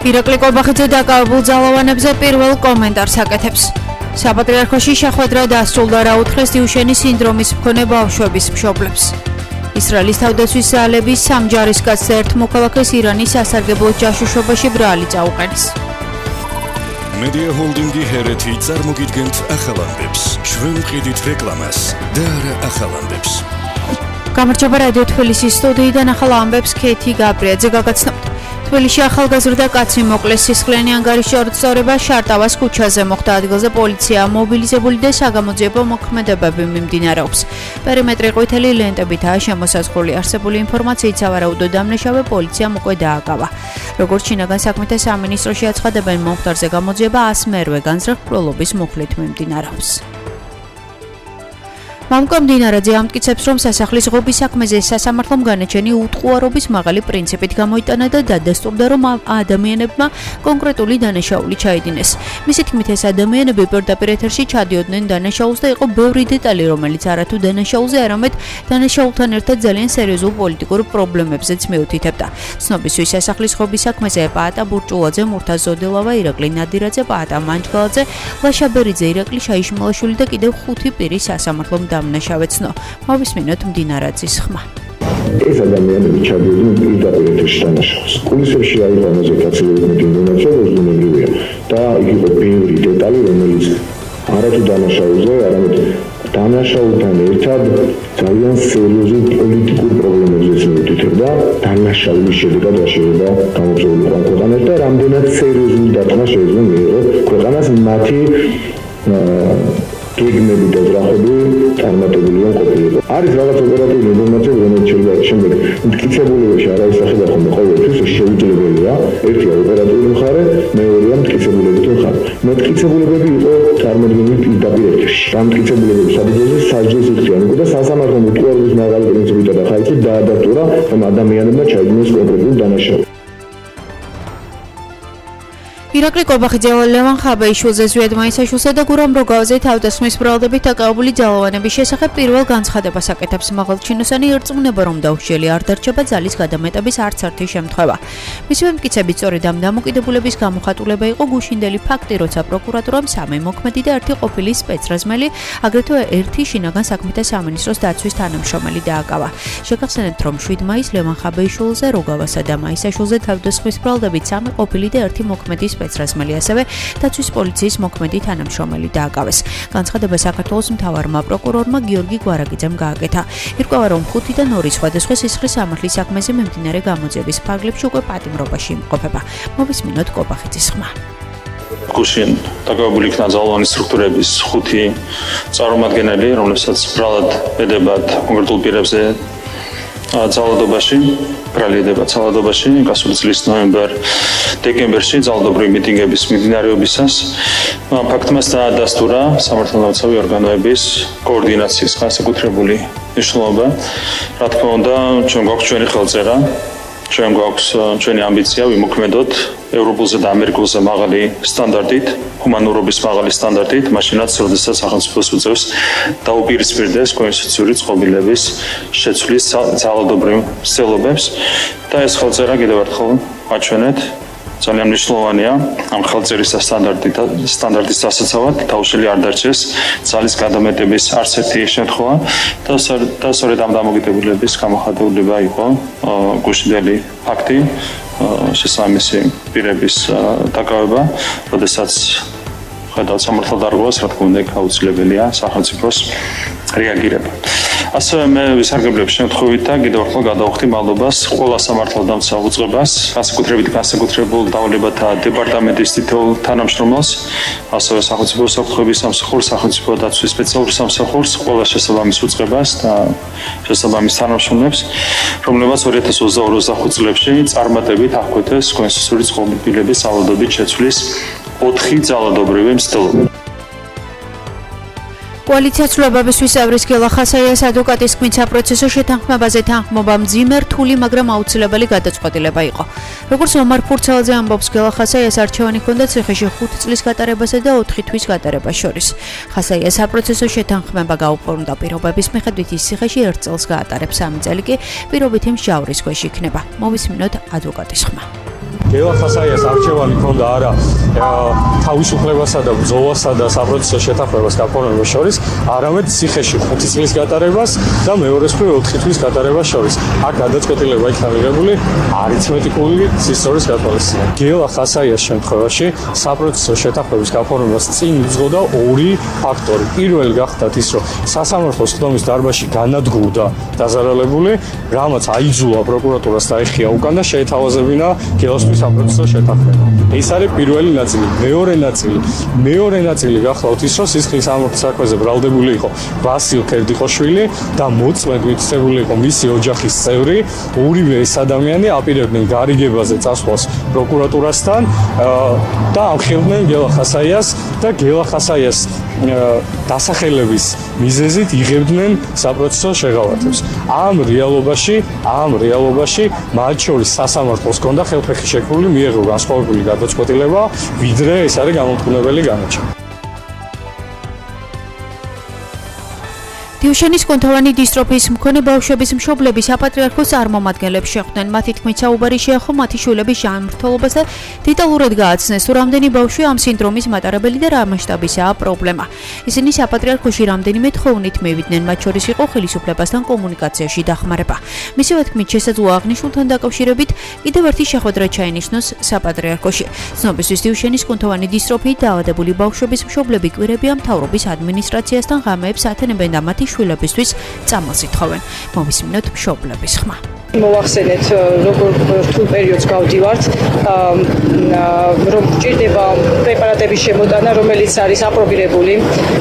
ირაკლი კობახიძე დაკავებულ ძალოვანებზე პირველ კომენტარს აკეთებს. საპატრიარქოში შეხვედრა დასრულდა რა უთხრეს დიუშენის სინდრომის მქონე ბავშვების მშობლებს. ისრაელის თავდაცვის ძალების სამჯარისკაცს ერთ მოქალაქეს ირანის სასარგებლო ჯაშუშობაში ბრალი წაუყენეს. Media Holding-ი ჰერეთი წარმოგიდგენთ ახალამდებს. ჩვენ ვყიდით რეკლამას და არა ახალამდებს. გამარჯობა რადიო თბილისის სტუდიიდან ახალ ამბებს ქეთი გაბრიაძე გაგაცნობთ. თბილისში ახალგაზრდა კაცი მოკლეს სისხლიანი ანგარიშის სწორება შარტავას ქუჩაზე მოხდა. ადგილზე პოლიცია მობილიზებული და საგამოძიებო მოქმედებები მიმდინარეობს. პერიმეტრი ყვითელი ლენტებითაა შემოსაზღვრული. არსებული ინფორმაციით სავარაუდო დამნაშავე პოლიციამ უკვე დააკავა. როგორც შინაგან საქმეთა სამინისტროში აცხადებენ, მომხდარზე გამოძიება 100 მერვე განზრახულობის მუხლით მიმდინარეობს. მამკა მდინარაძე ამტკიცებს, რომ სასახლის ღობის საქმეზე სასამართლომ განაჩენი უტყუარობის მაღალი პრინციპით გამოიტანა და დადასტურდა, რომ ადამიანებმა კონკრეტული დანაშაული ჩაიდინეს. მისი თქმით, ეს ადამიანები პირდაპირ ეთერში ჩადიოდნენ დანაშაულს და იყო ბევრი დეტალი, რომელიც არათუ დანაშაულზე, არამედ დანაშაულთან ერთად ძალიან სერიოზულ პოლიტიკურ პრობლემებზეც მიუთითებდა. ცნობისთვის სასახლის ღობის საქმეზე პაატა ბურჭულაძე, მურთაზ ზოდილავა, ირაკლი ნადირაძე, პაატა მანჯგალაძე, ლაშა ბერიძე, ირაკლი შაიშმალაშვილი და კიდევ 5 პირი სასამართლომ დამნაშავეცნო. მოვისმინოთ მდინარაძის ხმა. ეს ადამიანები ჩადიოდნენ პირდაპირ ეთერში დანაშაულს. კულისებში აიღო ამაზე კაცობრიობის ინფორმაცია, როზუნებრივია და იქ იყო ბევრი დეტალი, რომელიც არათუ დანაშაულზე, არამედ დანაშაულთან ერთად ძალიან სერიოზულ პოლიტიკურ პრობლემებზეც მიუთითებდა. დანაშაულის შედეგად რა შეიძლება გამოწვეული იყო ქვეყანაში და რამდენად სერიოზული დარტყმა შეიძლება მიიღო ქვეყანას მათი გეგმები და ძრახები წარმატებული ყოფილიყო. არის რაღაც ოპერატიული ინფორმაცია, რომელიც შეიძლება შემდეგ მტკიცებულებაში არ აისახება ხოლმე ყოველთვის, შეუძლებელია. ერთია ოპერატიული მხარე, მეორეა მტკიცებულებითი მხარე. მტკიცებულებები იყო წარმოდგენილი პირდაპირ ეთერში. ამ მტკიცებულებების საფუძველზე სასჯელს იხდიან და სასამართლომ უტყუარობის მაღალი პრინციპით და ხალხით დაადასტურა, რომ ადამიანებმა ჩაიდინეს კონკრეტული დანაშაული. ირაკლი კობახიძე, ლევან ხაბეიშვილზე, ზვიად მაისაშვილსა და გურამ როგავაზე თავდასხმის ბრალდებით დაკავებული ძალოვანების შესახებ პირველ განცხადებას აკეთებს. მაღალჩინოსანი ირწმუნება, რომ დაუხშელი არ დარჩება ძალის გადამეტების არც ერთი შემთხვევა. მისივე მტკიცებით, სწორედ ამ დამოკიდებულების გამოხატულება იყო გუშინდელი ფაქტი, როცა პროკურატურამ 3 მოქმედი და 1 ყოფილი სპეცრაზმელი, აგრეთვე 1 შინაგან საქმეთა სამინისტროს დაცვის თანამშრომელი დააკავა. შეგახსენებთ, რომ 7 მაისს ლევან ხაბეიშვილზე, როგავასა და მაისაშვილზე თავდასხმის ბრალდებით 3 ყოფილი და 1 მოქმედი სპეცრაზმელი, ასევე დაცვის პოლიციის მოქმედი თანამშრომელი დააკავეს. განცხადება საქართველოს მთავარმა პროკურორმა გიორგი გვარაგიძემ გააკეთა. ირკვევა, რომ 5-დან 2 სხვადასხვა სისხლის სამართლის საქმეზე მიმდინარე გამოძიების ფარგლებში უკვე პატიმრობაში იმყოფება. მოვისმინოთ კობახიძის ხმა. გუშინ დაკავებული იქნა ძალოვანი სტრუქტურების 5 წარმომადგენელი, რომლებსაც ბრალად ედებათ კონკრეტულ პირებზე ძალადობაში, ბრალი ედებათ ძალადობაში, გასული წლის ნოემბერ-დეკემბერში ძალადობრივი მიტინგების მიმდინარეობისას ფაქტმა დაადასტურა სამართალდამცავი ორგანოების კოორდინაციის განსაკუთრებული მნიშვნელობა. რა თქმა უნდა, ჩვენ გვაქვს ჩვენი ხელწერა, ჩვენ გვაქვს ჩვენი ამბიცია ვიმოქმედოთ ევროპულზე და ამერიკულზე მაღალი სტანდარტით, ჰუმანურობის მაღალი სტანდარტით, მაშინაც, როდესაც სახელმწიფოს უწევს დაუპირისპირდეს კონსტიტუციური წყობილების შეცვლის ძალადობრივ მცდელობებს და ეს ხელწერა კიდევ ერთხელ აჩვენეთ. ძალიან მნიშვნელოვანია ამ ხელწერის სტანდარტის დასაცავად დაუშველი არ დარჩეს ძალის გადამეტების არც ერთი შემთხვევა და სწორედ ამ დამოკიდებულების გამოხატულება იყო გუშინდელი ფაქტი, შესაბამისი პირების დაკავება, როდესაც ხედავთ სამართალდარღვევას, რა თქმა უნდა, აუცილებელია სახელმწიფოს რეაგირება. ასევე მე ვისარგებლებ შემთხვევით და კიდევ ერთხელ გადავხდი მადლობას ყველა სამართალდამცავ უწყებას, განსაკუთრებით განსაკუთრებულ დავალებათა დეპარტამენტის თითოეულ თანამშრომელს, ასევე სახელმწიფო უსაფრთხოების სამსახურს, სახელმწიფო დაცვის სპეციალურ სამსახურს, ყველა შესაბამის უწყებას და შესაბამის თანამშრომლებს, რომლებმაც 2022-25 წლებში წარმატებით აღკვეთეს კონსტიტუციური წყობილების ძალადობით შეცვლის 4 ძალადობრივი მცდელობა. კოალიცია ცვლილებებისთვის წევრის გელა ხასაიას ადვოკატის თქმით, საპროცესო შეთანხმებაზე თანხმობა მძიმე, რთული, მაგრამ აუცილებელი გადაწყვეტილება იყო. როგორც ომარ ფურცელაძე ამბობს, გელა ხასაიას არჩევანი ჰქონდა ციხეში 5 წლის გატარებასა და 4 თვის გატარებას შორის. ხასაიას საპროცესო შეთანხმება გაუფორმდა პირობების მიხედვით ის ციხეში 1 წელს გაატარებს, 3 წელი კი პირობითი მსჯავრის ქვეშ იქნება. მოვისმინოთ ადვოკატის ხმა. გელა ხასაიას არჩევანი ქონდა არა თავისუფლებასა და ბრძოლასა და საპროცესო შეთანხმებას გაფორმებას შორის, არამედ ციხეში 5 წლის გატარებას და მეორეს მხრივ 4 წლის გატარებას შორის. აქ გადაწყვეტილება იქნა მიღებული არითმეტიკული სისტემის გათვალისწინებით. გელა ხასაიას შემთხვევაში საპროცესო შეთანხმების გაფორმებას წინ უძღოდა ორი ფაქტორი. პირველი გახდათ ის, რომ სასამართლოს ხდომის დარბაზში განადგურდა დაზარალებული, რამაც აიძულა პროკურატურას დაეხია უკან და შეეთავაზებინა გელოსთვის საპროცესო შეთანხმება. ეს არის პირველი ნაწილი. მეორე ნაწილი გახლავთ ის, რომ სისხლის სამართლის საქმეზე ბრალდებული იყო ვასილ ქერდიყოშვილი და მოწმედ მითითებული იყო მისი ოჯახის წევრი. ორივე ეს ადამიანი აპირებდნენ გარიგებაზე წასვლას პროკურატურასთან და ამხელდნენ გელა ხასაიას და გელა ხასაიას დასახელების მიზეზით იღებდნენ საპროცესო შეღავათებს. ამ რეალობაში მათ შორის სასამართლოს ჰქონდა ხელფეხი შექმნილი მიეღო განსხვავებული გადაწყვეტილება, ვიდრე ეს არის გამომტყუნებელი განაჩენი. დიუშენის კუნთოვანი დისტროფიის მქონე ბავშვების მშობლების საპატრიარქოს წარმომადგენლებს შეხვდნენ. მათი თქმით, საუბარი შეეხო მათი შვილების ჟანმრთელობას და დეტალურად გააცნეს, თუ რამდენი ბავშვი ამ სინდრომის მატარებელი და რა მასშტაბისაა პრობლემა. ისინი საპატრიარქოში რამდენიმე თხოვნით მივიდნენ, მათ შორის იყო ხელისუფლებასთან კომუნიკაციაში დახმარება. მისივე თქმით, შესაძლოა აღნიშნულთან დაკავშირებით კიდევ ერთი შეხვედრა ჩაინიშნოს საპატრიარქოში. ცნობისთვის დიუშენის კუნთოვანი დისტროფიით დაავადებული ბავშვების მშობლები კვირებია მთავრობის ადმინისტრაციასთან ღამეებს ათენებენ და მათი შვილებისთვის წამალს ითხოვენ. მოვისმინოთ მშობლების ხმა. მოვახსენეთ, როგორ რთულ პერიოდს გავდივართ, რომ გვჭირდება პრეპარატების შემოტანა, რომელიც არის აპრობირებული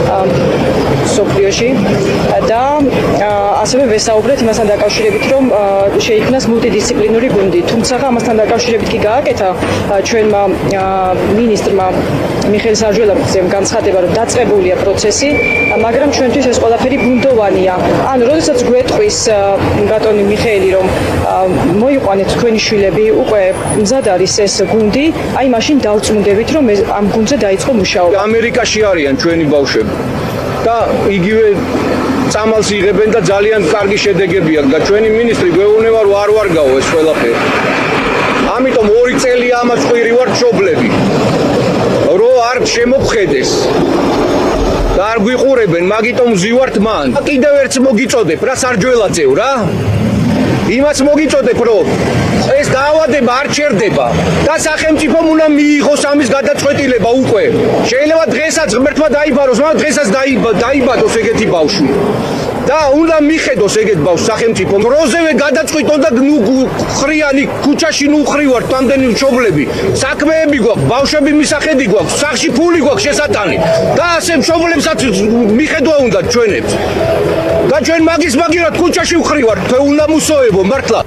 სოფლიოში და ასევე ვესაუბრეთ იმასთან დაკავშირებით, რომ შეიქმნას მულტიდისციპლინური გუნდი. თუმცა ამასთან დაკავშირებით კი გააკეთა ჩვენმა მინისტრმა მიხეილ საჯველაძემ განცხადება, რომ დაწყებულია პროცესი, მაგრამ ჩვენთვის ეს ყველაფერი ბუნდოვანია. ანუ როდესაც გვეტყვის ბატონი მიხეილი, რომ მოიყვანეთ თქვენი შვილები, უკვე მზად არის ეს გუნდი, აი მაშინ დავწმუნდებით, რომ ამ გუნდზე დაიწყო მუშაობა. ამერიკაში არიან ჩვენი ბავშვები და იგივე წამალს იღებენ და ძალიან კარგი შედეგები აქვს და ჩვენი მინისტრი გვეუბნება, რომ არ ვარგაო ეს ყველაფერი. ამიტომ 2 წელია ამას ყვირი ვარ მშობლები, რომ არ შემოგხედეს. და არ გვიყურებენ, მაგიტომ ვზივართ მან. კიდევ ერთს მოგიწოდებ, რა სარჯველაძეო რა? იმას მოგიწოდებ, რომ ეს დაავადება არ ჩერდება და სახელმწიფომ უნდა მიიღოს ამის გადაწყვეტილება უკვე. შეიძლება დღესაც ღმერთმა დაიბაროს, მაგრამ დღესაც დაიბადოს ეგეთი ბავშვი. და უნდა მიხედოს ეგეთ ბავშვს სახელმწიფომ. როზევე გადაწყვიტონ და ხრიანი ქუჩაში ნუხრივართ თამდენი მშობლები. საქმეები გვაქვს, ბავშვები მისახედი გვაქვს, სახში ფული გვაქვს შესატანი. და ასე მშობლებსაც მიხედვა უნდა ჩვენებს. და ჩვენ მაგისმაგირად ქუჩაში ვხრივართ, თქვენ უნდა მუსოებო მართლა.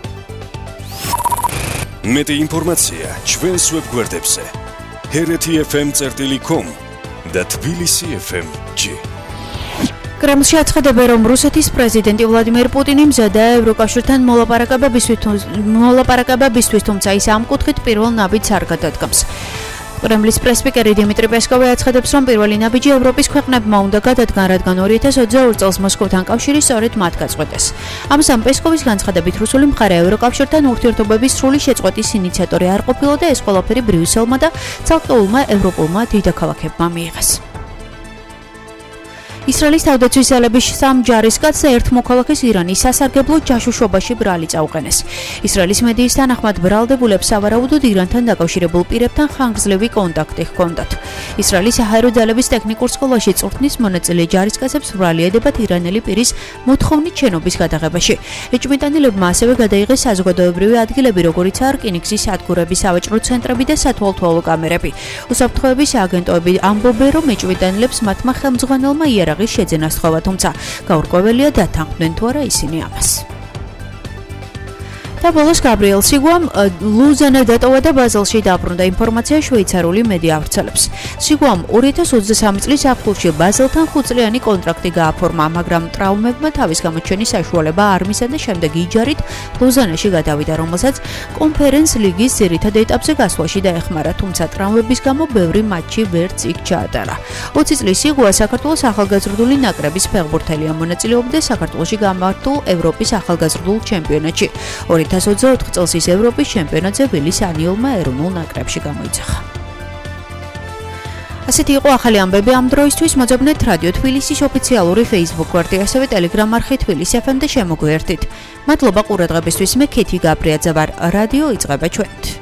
მეტი ინფორმაცია ჩვენს ვებგვერდებზე hereti.fm.com და tbilisi.fm.g. კრემლში აცხადებენ, რომ რუსეთის პრეზიდენტი ვლადიმერ პუტინი მზადაა ევროკავშირთან მოლაპარაკებებისთვის, თუმცა ის ამ კუთხით პირველ ნაბიჯს არ გადადგამს. კრემლის პრესპიკერი დიმიტრი პესკოვი აცხადებს, რომ პირველი ნაბიჯი ევროპის ქვეყნებმა უნდა გადადგან, რადგან 2022 წელს მოსკოვთან კავშირი სწორედ მათ გაწყვეტეს. ამასთან პესკოვის განცხადებით, რუსული მხარე ევროკავშირთან ურთიერთობების სრული შეწყვეტის ინიციატორი არ ყოფილა და ეს ყველაფერი ბრიუსელმა და ცალკეულმა ევროპულმა დედაქალაქებმა მიიღეს. ისრაელის თავდაცვის ძალების 3 ჯარისკაცს და 1 მოქალაქეს ირანის სასარგებლო ჯაშუშობაში ბრალი წაუყენეს. ისრაელის მედიის თანახმად ბრალდებულებს სავარაუდოდ ირანთან დაკავშირებულ პირებთან ხანგრძლივი კონტაქტი ჰქონდათ. ისრაელის საჰაერო ძალების ტექნიკურ სკოლაში წვრთნის მონაწილე ჯარისკაცებს ბრალი ედებათ ირანელი პირის მოთხოვნით შენობის გადაღებაში. ეჭვმიტანილებმა ასევე გადაიღეს საზოგადოებრივი ადგილები, როგორიცაა რკინიგზის სადგურები, სავაჭრო ცენტრები და სათვალთვალო კამერები. უსაფრთხოების აგენტოები ამბობენ, რომ ეჭვმიტანილებს მათმა ხელმძღვანელმა იარაღის შეძენა სთხოვა, თუმცა გაურკვეველია დათანხმდნენ თუ არა ისინი ამას. და ბოლოს გაბრიელ სიგუამ ლუზანა დატოვა და ბაზელში დაბრუნდა, ინფორმაცია შვეიცარიული მედია ავრცელებს. სიგუამ 2023 წლის აპრილში ბაზელთან 5 წლიანი კონტრაქტი გააფორმა, მაგრამ ტრავმებმა თავის გამოჩენის საშუალება არ მისცა და შემდეგ იჯარით ლუზანაში გადავიდა, რომელსაც კონფერენს ლიგის ძირითად ეტაპზე გასვლაში დაეხმარა, თუმცა ტრავმების გამო ბევრი მატჩი ვერც იქ ჩაატარა. 20 წლის სიგუა საქართველოს ახალგაზრდული ნაკრების ფეხბურთელია, მონაწილეობდა საქართველოში გამართულ ევროპის ახალგაზრდულ ჩემპიონატში. 2024 წელს ის ევროპის ჩემპიონატზე ვილის ანიულმა ეროვნულ ნაკრებში გამოიძახა. ასეთი იყო ახალი ამბები ამ დროისთვის. მოძებნეთ რადიო თბილისის ოფიციალური Facebook გვერდი, ასევე Telegram არხი თბილისი FM და შემოგვიერთდით. მადლობა ყურადღებისთვის. მე ქეთი გაბრიაძე ვარ. რადიო იწყება ჩვენით.